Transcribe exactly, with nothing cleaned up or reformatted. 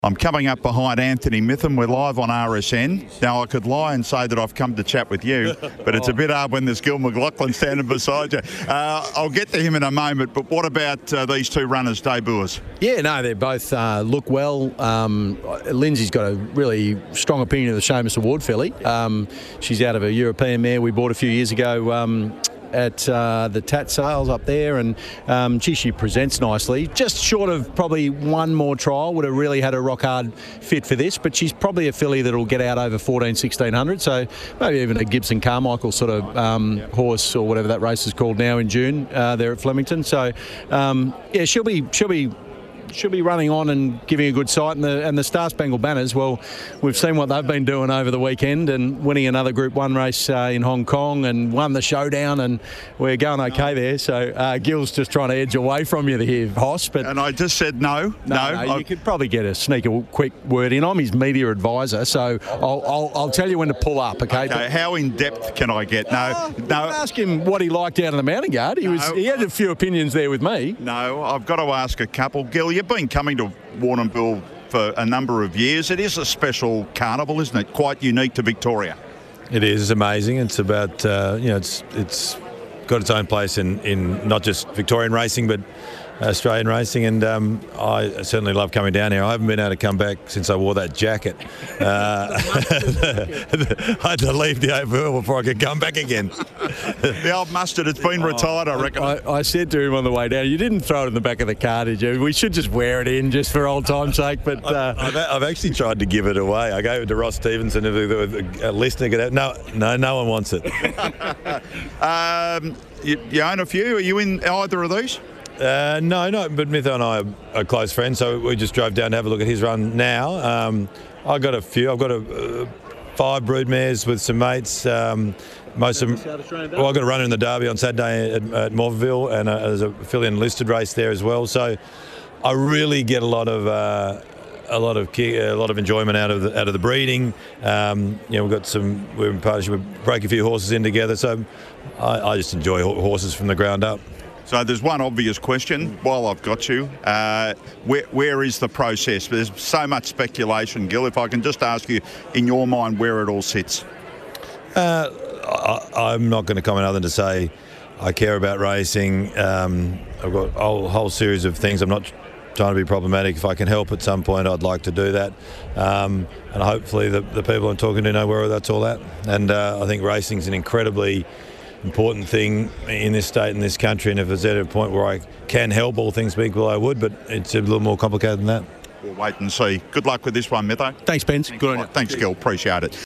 I'm coming up behind Anthony Mitham. We're live on R S N. Now, I could lie and say that I've come to chat with you, but it's a bit hard when there's Gil McLachlan standing beside you. Uh, I'll get to him in a moment, but what about uh, these two runners' debuts? Yeah, no, they both uh, look well. Um, Lindsay's got a really strong opinion of the Seamus Award filly. Um, she's out of a European mare we bought a few years ago. Um, at uh, the Tat Sales up there, and um, gee, she presents nicely. Just short of probably one more trial, would have really had a rock hard fit for this, but she's probably a filly that'll get out over fourteen, sixteen hundred, so maybe even a Gibson Carmichael sort of um, horse or whatever that race is called now in June uh, there at Flemington. So um, yeah, she'll be she'll be should be running on and giving a good sight. And the, and the Star Spangled Banners, well, we've seen what they've been doing over the weekend and winning another Group one race uh, in Hong Kong and won the Showdown, and we're going okay there. So uh, Gil's just trying to edge away from you here, Hoss. But and I just said no, no. no, no you could probably get a sneak a quick word in. I'm his media advisor, so I'll, I'll, I'll tell you when to pull up, okay? Okay, but, how in-depth can I get? No, uh, no. Ask him what he liked out of the mounting guard. He, no. was, he had a few opinions there with me. No, I've got to ask a couple. Gil, you've been coming to Warrnambool for a number of years. It is a special carnival, isn't it? Quite unique to Victoria. It is. It's amazing. It's about uh, you know, it's it's got its own place in, in not just Victorian racing, but Australian racing, and um, I certainly love coming down here. I haven't been able to come back since I wore that jacket. Uh, I had to leave the Oval before I could come back again. The old mustard, it's been retired, I reckon. I, I said to him on the way down, you didn't throw it in the back of the car, did you? We should just wear it in just for old time's sake. But uh, I've, I've actually tried to give it away. I gave it to Ross Stevenson. If a listener could have, no, no, no one wants it. um, you, you own a few. Are you in either of these? Uh, no, no, but Mitho and I are, are close friends, so we just drove down to have a look at his run now. Um, I've got a few. I've got a, uh, five broodmares with some mates. Um, most of them. Well, I've got a runner in the Derby on Saturday at, at Morville, and uh, there's a filly and listed race there as well. So I really get a lot of uh, a lot of a lot of enjoyment out of the, out of the breeding. Um, you know, we've got some. We're in partnership. We break a few horses in together, so I, I just enjoy horses from the ground up. So there's one obvious question while I've got you. Uh, where, where is the process? There's so much speculation, Gil. If I can just ask you, in your mind, where it all sits? Uh, I, I'm not going to comment other than to say I care about racing. Um, I've got a whole, whole series of things. I'm not trying to be problematic. If I can help at some point, I'd like to do that. Um, and hopefully the, the people I'm talking to know where that's all at. And uh, I think racing's an incredibly important thing in this state, in this country, and if it's at a point where I can help, all things being equal, I would, but it's a little more complicated than that. We'll wait and see. Good luck with this one, Mitho. Thanks, Spence. Good on you. Thanks, Gil. Appreciate it.